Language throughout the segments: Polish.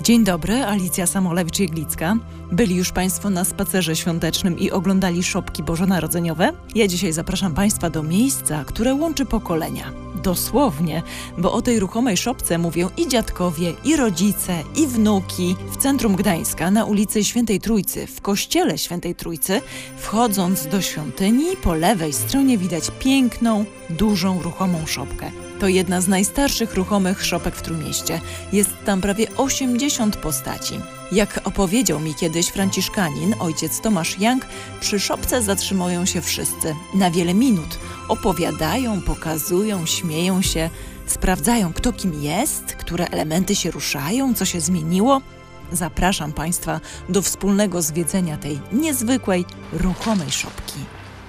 Dzień dobry, Alicja Samolewicz-Jeglicka. Byli już Państwo na spacerze świątecznym i oglądali szopki bożonarodzeniowe? Ja dzisiaj zapraszam Państwa do miejsca, które łączy pokolenia. Dosłownie, bo o tej ruchomej szopce mówią i dziadkowie, i rodzice, i wnuki. W centrum Gdańska, na ulicy Świętej Trójcy, w kościele Świętej Trójcy, wchodząc do świątyni, po lewej stronie widać piękną, dużą, ruchomą szopkę. To jedna z najstarszych ruchomych szopek w Trójmieście. Jest tam prawie 80 postaci. Jak opowiedział mi kiedyś franciszkanin, ojciec Tomasz Jank, przy szopce zatrzymują się wszyscy. Na wiele minut opowiadają, pokazują, śmieją się, sprawdzają, kto kim jest, które elementy się ruszają, co się zmieniło. Zapraszam Państwa do wspólnego zwiedzenia tej niezwykłej, ruchomej szopki.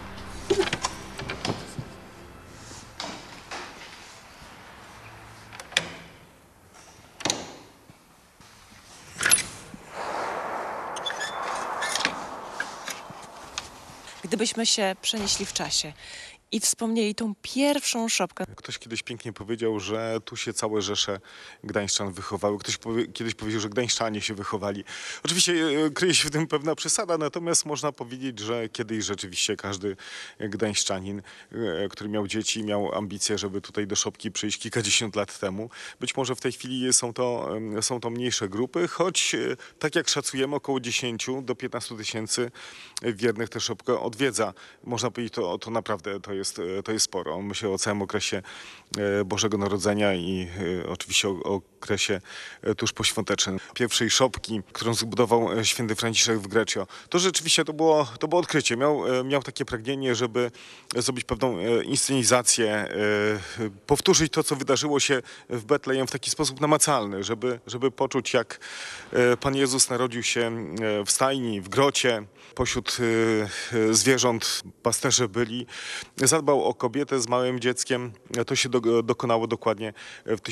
Gdybyśmy się przenieśli w czasie i wspomnieli tą pierwszą szopkę. Ktoś kiedyś pięknie powiedział, że tu się całe rzesze gdańszczan wychowały. Ktoś kiedyś powiedział, że gdańszczanie się wychowali. Oczywiście kryje się w tym pewna przesada, natomiast można powiedzieć, że kiedyś rzeczywiście każdy gdańszczanin, który miał dzieci, miał ambicje, żeby tutaj do szopki przyjść kilkadziesiąt lat temu. Być może w tej chwili są to mniejsze grupy, choć tak jak szacujemy, około 10 do 15 tysięcy wiernych tę szopkę odwiedza. Można powiedzieć, to naprawdę to jest sporo. Myślę o całym okresie Bożego Narodzenia i oczywiście o okresie tuż poświątecznym. Pierwszej szopki, którą zbudował święty Franciszek w Greccio. To rzeczywiście to było odkrycie. Miał takie pragnienie, żeby zrobić pewną inscenizację, powtórzyć to, co wydarzyło się w Betlejem w taki sposób namacalny, żeby poczuć, jak Pan Jezus narodził się w stajni, w grocie, pośród zwierząt pasterze byli. Zadbał o kobietę z małym dzieckiem. To się dokonało dokładnie w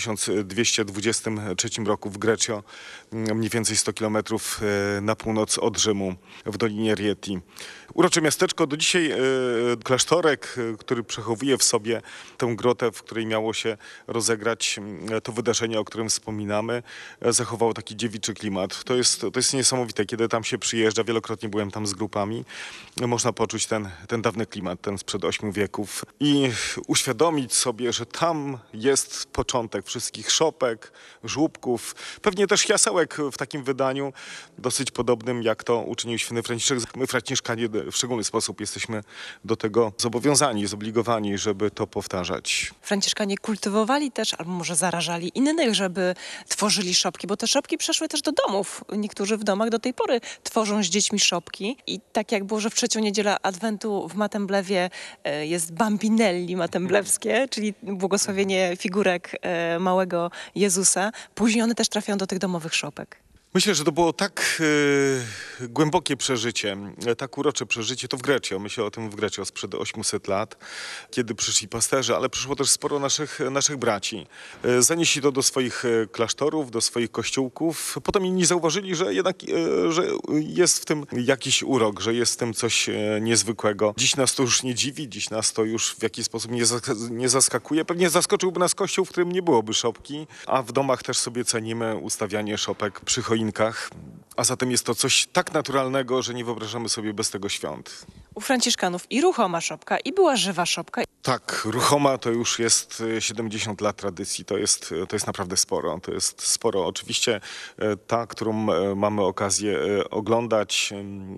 1223 roku w Greccio, mniej więcej 100 kilometrów na północ od Rzymu, w Dolinie Rieti. Urocze miasteczko, do dzisiaj klasztorek, który przechowuje w sobie tę grotę, w której miało się rozegrać to wydarzenie, o którym wspominamy, zachowało taki dziewiczy klimat. To jest niesamowite, kiedy tam się przyjeżdża, wielokrotnie byłem tam z grupami, można poczuć ten dawny klimat, ten sprzed 8 wieków i uświadomić sobie, że tam jest początek wszystkich szopek, żłóbków, pewnie też jasełek w takim wydaniu, dosyć podobnym, jak to uczynił święty Franciszek. My, franciszkanie, w szczególny sposób jesteśmy do tego zobowiązani, zobligowani, żeby to powtarzać. Franciszkanie kultywowali też, albo może zarażali innych, żeby tworzyli szopki, bo te szopki przeszły też do domów. Niektórzy w domach do tej pory tworzą z dziećmi szopki i tak jak było, że w trzecią niedzielę Adwentu w Matemblewie jest Bambinelli matemblewskie, czyli błogosławienie figurek małego Jezusa. Później one też trafiają do tych domowych szopek. Myślę, że to było tak głębokie przeżycie, tak urocze przeżycie, to w Greccio. Myślę o tym w Greccio sprzed 800 lat, kiedy przyszli pasterze, ale przyszło też sporo naszych braci. Zanieśli to do swoich klasztorów, do swoich kościółków. Potem inni zauważyli, że jednak że jest w tym jakiś urok, że jest w tym coś niezwykłego. Dziś nas to już nie dziwi, dziś nas to już w jakiś sposób nie zaskakuje. Pewnie zaskoczyłby nas kościół, w którym nie byłoby szopki, a w domach też sobie cenimy ustawianie szopek przy choinkach, a zatem jest to coś tak naturalnego, że nie wyobrażamy sobie bez tego świąt. U franciszkanów i ruchoma szopka, i była żywa szopka. Tak, ruchoma to już jest 70 lat tradycji, to jest naprawdę sporo. To jest sporo. Oczywiście ta, którą mamy okazję oglądać,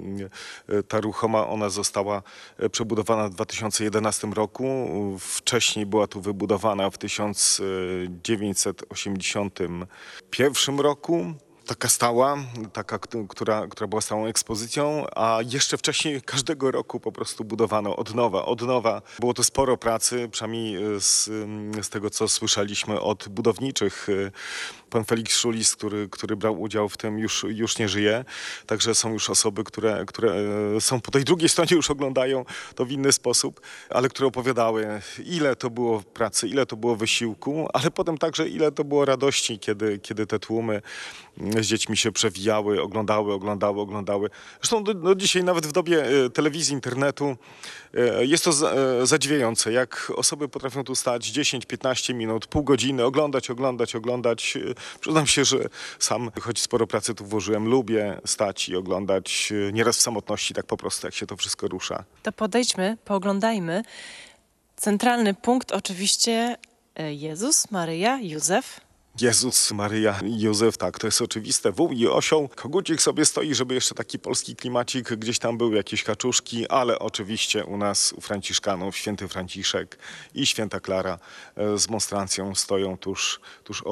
ta ruchoma, ona została przebudowana w 2011 roku. Wcześniej była tu wybudowana w 1981 roku. Taka stała, która była stałą ekspozycją, a jeszcze wcześniej każdego roku po prostu budowano od nowa. Było to sporo pracy, przynajmniej z tego, co słyszeliśmy od budowniczych. Pan Felix Szulis, który brał udział w tym, już nie żyje. Także są już osoby, które są po tej drugiej stronie, już oglądają to w inny sposób, ale które opowiadały, ile to było pracy, ile to było wysiłku, ale potem także ile to było radości, kiedy te tłumy z dziećmi się przewijały, oglądały. Zresztą dzisiaj nawet w dobie telewizji, internetu jest to zadziwiające, jak osoby potrafią tu stać 10-15 minut, pół godziny, oglądać. Przyznam się, że sam, choć sporo pracy tu włożyłem, lubię stać i oglądać nieraz w samotności, tak po prostu, jak się to wszystko rusza. To podejdźmy, pooglądajmy. Centralny punkt oczywiście Jezus, Maryja, Józef. Jezus, Maryja i Józef, tak, to jest oczywiste. Wół i osioł. Kogucik sobie stoi, żeby jeszcze taki polski klimacik gdzieś tam był, jakieś kaczuszki, ale oczywiście u nas, u Franciszkanów, święty Franciszek i święta Klara z monstrancją stoją tuż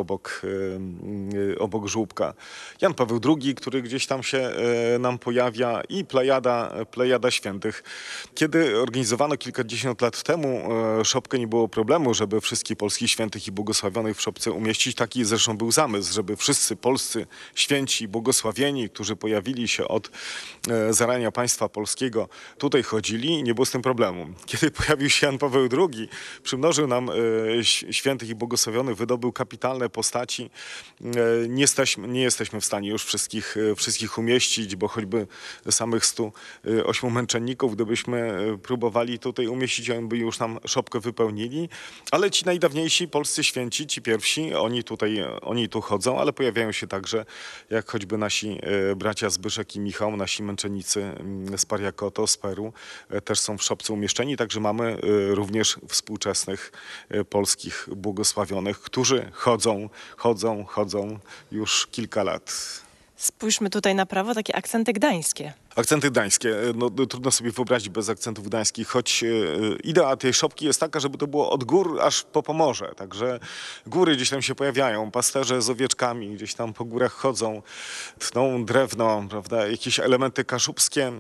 obok żłóbka. Jan Paweł II, który gdzieś tam się nam pojawia i plejada świętych. Kiedy organizowano kilkadziesiąt lat temu szopkę, nie było problemu, żeby wszystkich polskich świętych i błogosławionych w szopce umieścić. Taki zresztą był zamysł, żeby wszyscy polscy święci, błogosławieni, którzy pojawili się od zarania państwa polskiego, tutaj chodzili i nie było z tym problemu. Kiedy pojawił się Jan Paweł II, przymnożył nam świętych i błogosławionych, wydobył kapitalne postaci. Nie jesteśmy w stanie już wszystkich umieścić, bo choćby samych 108 męczenników, gdybyśmy próbowali tutaj umieścić, oni by już nam szopkę wypełnili, ale ci najdawniejsi polscy święci, ci pierwsi, oni tu chodzą, ale pojawiają się także, jak choćby nasi bracia Zbyszek i Michał, nasi męczennicy z Pariakoto, z Peru, też są w szopce umieszczeni, także mamy również współczesnych polskich błogosławionych, którzy chodzą już kilka lat. Spójrzmy tutaj na prawo, takie akcenty gdańskie. Akcenty gdańskie, no trudno sobie wyobrazić bez akcentów gdańskich, choć idea tej szopki jest taka, żeby to było od gór aż po Pomorze. Także góry gdzieś tam się pojawiają, pasterze z owieczkami gdzieś tam po górach chodzą, tną drewno, prawda, jakieś elementy kaszubskie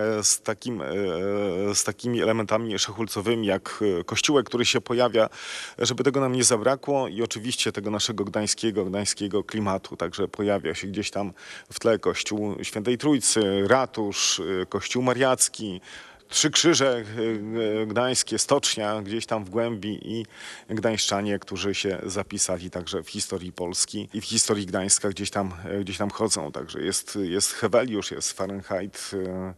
z takimi elementami szachulcowymi, jak kościółek, który się pojawia, żeby tego nam nie zabrakło i oczywiście tego naszego gdańskiego klimatu. Także pojawia się gdzieś tam w tle kościół Świętej Trójcy, ratusz, kościół mariacki, Trzy Krzyże gdańskie, stocznia gdzieś tam w głębi i gdańszczanie, którzy się zapisali także w historii Polski i w historii Gdańska gdzieś tam chodzą. Także jest Heweliusz, jest Fahrenheit.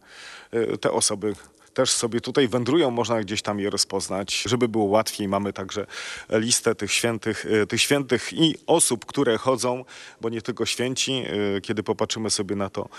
Te osoby też sobie tutaj wędrują, można gdzieś tam je rozpoznać. Żeby było łatwiej, mamy także listę tych świętych i osób, które chodzą, bo nie tylko święci. Kiedy popatrzymy sobie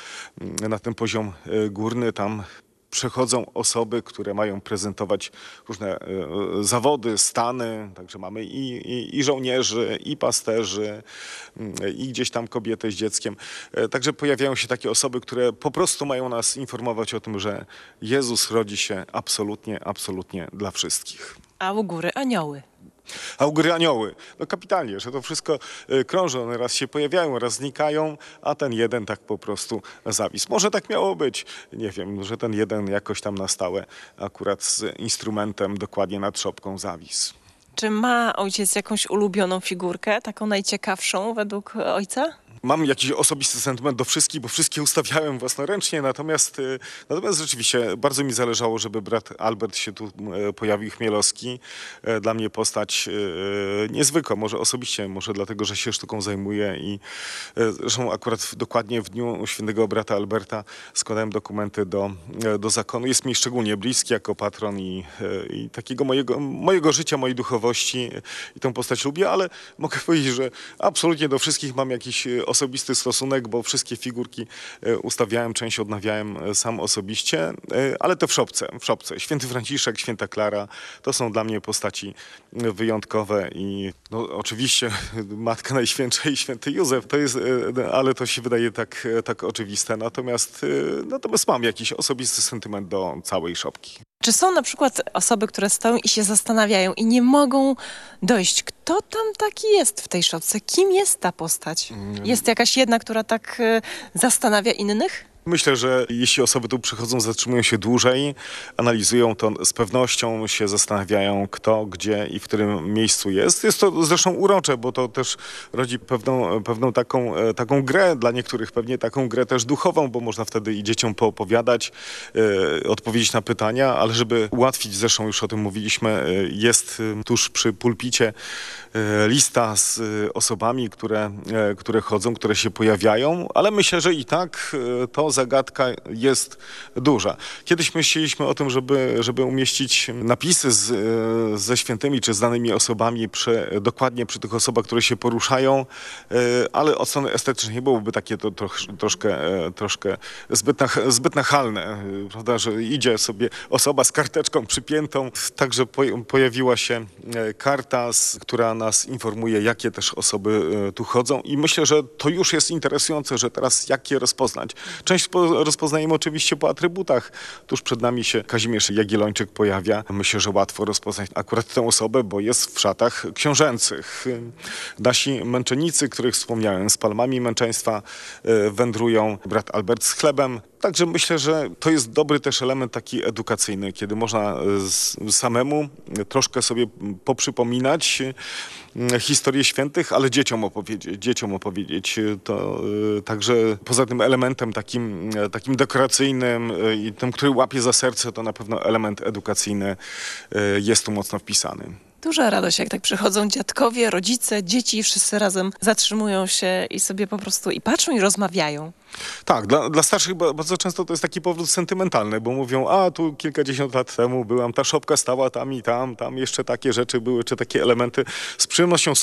na ten poziom górny, tam przechodzą osoby, które mają prezentować różne zawody, stany, także mamy i żołnierzy, i pasterzy, i gdzieś tam kobiety z dzieckiem. Także pojawiają się takie osoby, które po prostu mają nas informować o tym, że Jezus rodzi się absolutnie dla wszystkich. A u góry anioły. A u góry anioły. No kapitalnie, że to wszystko krąży, one raz się pojawiają, raz znikają, a ten jeden tak po prostu zawisł. Może tak miało być, nie wiem, że ten jeden jakoś tam na stałe akurat z instrumentem dokładnie nad szopką zawisł. Czy ma ojciec jakąś ulubioną figurkę, taką najciekawszą według ojca? Mam jakiś osobisty sentyment do wszystkich, bo wszystkie ustawiałem własnoręcznie, natomiast rzeczywiście bardzo mi zależało, żeby brat Albert się tu pojawił, Chmielowski. Dla mnie postać niezwykła, może osobiście, może dlatego, że się sztuką zajmuję i zresztą akurat dokładnie w dniu świętego brata Alberta składałem dokumenty do zakonu. Jest mi szczególnie bliski jako patron i takiego mojego życia, mojej duchowości i tę postać lubię, ale mogę powiedzieć, że absolutnie do wszystkich mam jakiś osobisty stosunek, bo wszystkie figurki ustawiałem, część odnawiałem sam osobiście, ale to w szopce. Święty Franciszek, święta Klara, to są dla mnie postaci wyjątkowe i no, oczywiście Matka Najświętsza i święty Józef, to jest, ale to się wydaje tak oczywiste, natomiast mam jakiś osobisty sentyment do całej szopki. Czy są na przykład osoby, które stoją i się zastanawiają i nie mogą dojść, kto tam taki jest w tej szopce? Kim jest ta postać? Jest jakaś jedna, która tak zastanawia innych? Myślę, że jeśli osoby tu przychodzą, zatrzymują się dłużej, analizują to, z pewnością się zastanawiają, kto, gdzie i w którym miejscu jest. Jest to zresztą urocze, bo to też rodzi pewną taką grę, dla niektórych pewnie taką grę też duchową, bo można wtedy i dzieciom poopowiadać, odpowiedzieć na pytania, ale żeby ułatwić, zresztą już o tym mówiliśmy, jest tuż przy pulpicie lista z osobami, które chodzą, które się pojawiają, ale myślę, że i tak to zagadka jest duża. Kiedyś myśleliśmy o tym, żeby umieścić napisy ze świętymi czy znanymi osobami dokładnie przy tych osobach, które się poruszają, ale od strony estetycznej byłoby takie to troszkę zbyt nachalne, prawda, że idzie sobie osoba z karteczką przypiętą. Także pojawiła się karta, która nas informuje, jakie też osoby tu chodzą i myślę, że to już jest interesujące, że teraz jak je rozpoznać. Część rozpoznajemy oczywiście po atrybutach. Tuż przed nami się Kazimierz Jagiellończyk pojawia. Myślę, że łatwo rozpoznać akurat tę osobę, bo jest w szatach książęcych. Nasi męczennicy, których wspomniałem, z palmami męczeństwa wędrują, brat Albert z chlebem. Także myślę, że to jest dobry też element taki edukacyjny, kiedy można samemu troszkę sobie poprzypominać historię świętych, ale dzieciom opowiedzieć. To także poza tym elementem takim dekoracyjnym i tym, który łapie za serce, to na pewno element edukacyjny jest tu mocno wpisany. Duża radość, jak tak przychodzą dziadkowie, rodzice, dzieci, wszyscy razem zatrzymują się i sobie po prostu i patrzą i rozmawiają. Tak, dla starszych bardzo często to jest taki powrót sentymentalny, bo mówią, a tu kilkadziesiąt lat temu byłam, ta szopka stała tam i tam jeszcze takie rzeczy były, czy takie elementy. Z przyjemnością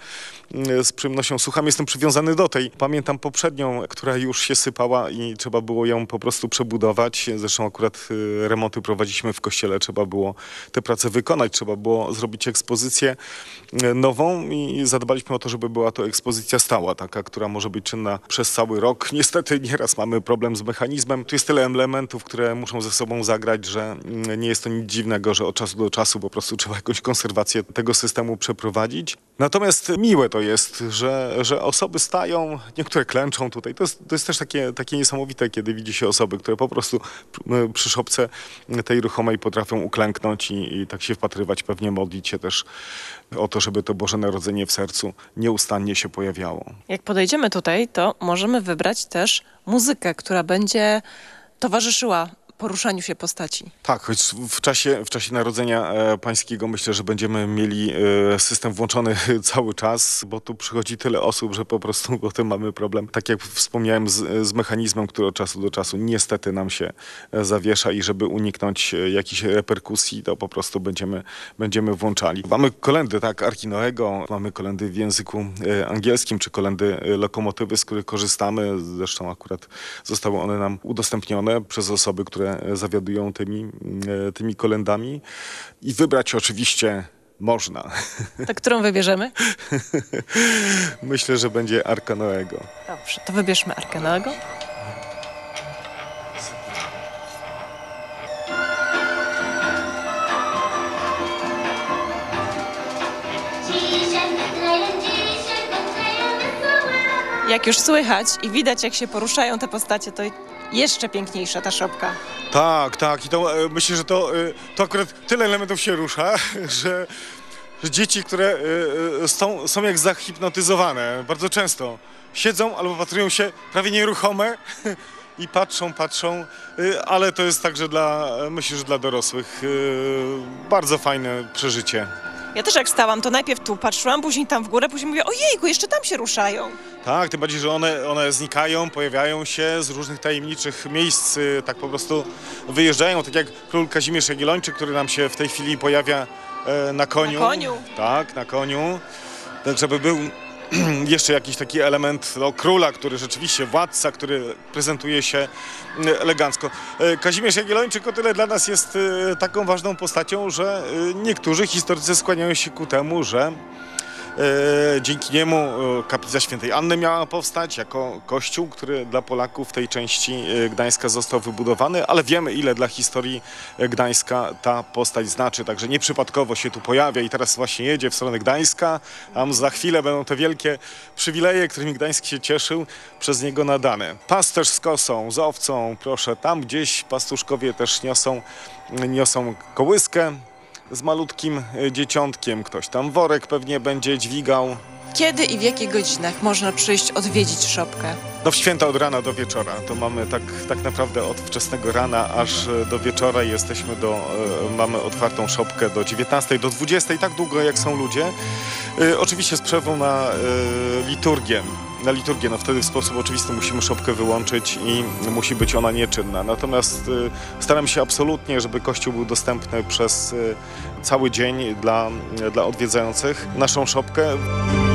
słucham, jestem przywiązany do tej. Pamiętam poprzednią, która już się sypała i trzeba było ją po prostu przebudować. Zresztą akurat remonty prowadziliśmy w kościele, trzeba było te prace wykonać, trzeba było zrobić ekspozycję nową i zadbaliśmy o to, żeby była to ekspozycja stała, taka, która może być czynna przez cały rok. Niestety nieraz mamy problem z mechanizmem. Tu jest tyle elementów, które muszą ze sobą zagrać, że nie jest to nic dziwnego, że od czasu do czasu po prostu trzeba jakąś konserwację tego systemu przeprowadzić. Natomiast miłe to jest, że osoby stają, niektóre klęczą tutaj. To jest też takie niesamowite, kiedy widzi się osoby, które po prostu przy szopce tej ruchomej potrafią uklęknąć i tak się wpatrywać, pewnie modlić się też o to, żeby to Boże Narodzenie w sercu nieustannie się pojawiało. Jak podejdziemy tutaj, to możemy wybrać też muzykę, która będzie towarzyszyła poruszaniu się postaci. Tak, choć w czasie Narodzenia Pańskiego myślę, że będziemy mieli system włączony cały czas, bo tu przychodzi tyle osób, że po prostu potem mamy problem. Tak jak wspomniałem z mechanizmem, który od czasu do czasu niestety nam się zawiesza i żeby uniknąć jakichś reperkusji, to po prostu będziemy włączali. Mamy kolendy, tak, Arki Noego, mamy kolendy w języku angielskim, czy kolendy Lokomotywy, z których korzystamy. Zresztą akurat zostały one nam udostępnione przez osoby, które zawiadują tymi kolendami i wybrać oczywiście można. To którą wybierzemy? Myślę, że będzie Arka Noego. Dobrze, to wybierzmy Arkę Noego. Jak już słychać i widać, jak się poruszają te postacie, to jeszcze piękniejsza ta szopka. Tak. I to myślę, że to akurat tyle elementów się rusza, że dzieci, które są jak zahipnotyzowane, bardzo często siedzą albo patrują się prawie nieruchome i patrzą, ale to jest także myślę, że dla dorosłych bardzo fajne przeżycie. Ja też jak stałam, to najpierw tu patrzyłam, później tam w górę, później mówię, ojejku, jeszcze tam się ruszają. Tak, tym bardziej, że one znikają, pojawiają się z różnych tajemniczych miejsc, tak po prostu wyjeżdżają, tak jak król Kazimierz Jagiellończyk, który nam się w tej chwili pojawia na koniu. Na koniu? Tak, na koniu. Tak, żeby był jeszcze jakiś taki element króla, który rzeczywiście, władca, który prezentuje się elegancko. Kazimierz Jagiellończyk o tyle dla nas jest taką ważną postacią, że niektórzy historycy skłaniają się ku temu, że Dzięki niemu kaplica świętej Anny miała powstać jako kościół, który dla Polaków w tej części Gdańska został wybudowany, ale wiemy, ile dla historii Gdańska ta postać znaczy, także nieprzypadkowo się tu pojawia i teraz właśnie jedzie w stronę Gdańska. Tam za chwilę będą te wielkie przywileje, którymi Gdańsk się cieszył, przez niego nadane. Pasterz z kosą, z owcą, proszę, tam gdzieś pastuszkowie też niosą kołyskę z malutkim dzieciątkiem, ktoś tam worek pewnie będzie dźwigał. Kiedy i w jakich godzinach można przyjść odwiedzić szopkę? No w święta od rana do wieczora, to mamy tak naprawdę od wczesnego rana aż do wieczora mamy otwartą szopkę do 19, do 20, tak długo jak są ludzie. Oczywiście z przerwą na liturgię. No wtedy w sposób oczywisty musimy szopkę wyłączyć i musi być ona nieczynna. Natomiast staram się absolutnie, żeby kościół był dostępny przez cały dzień dla odwiedzających naszą szopkę.